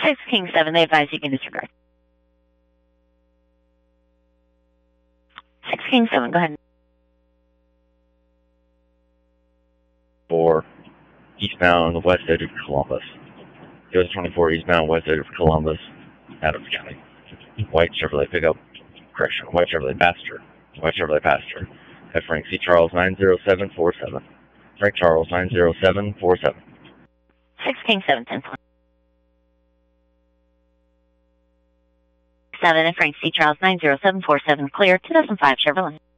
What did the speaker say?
6 King 7, they advise you can disregard. 6 King 7, go ahead. 4 eastbound west edge of Columbus. US 24 eastbound west edge of Columbus, Adams County. White Chevrolet pickup. Correction, white Chevrolet passenger. White Chevrolet passenger. At Frank C. Charles 90747. Frank Charles 90747. 6 King 7, 10. 7 and Frank C. Charles 90747, clear, 2005 Chevrolet.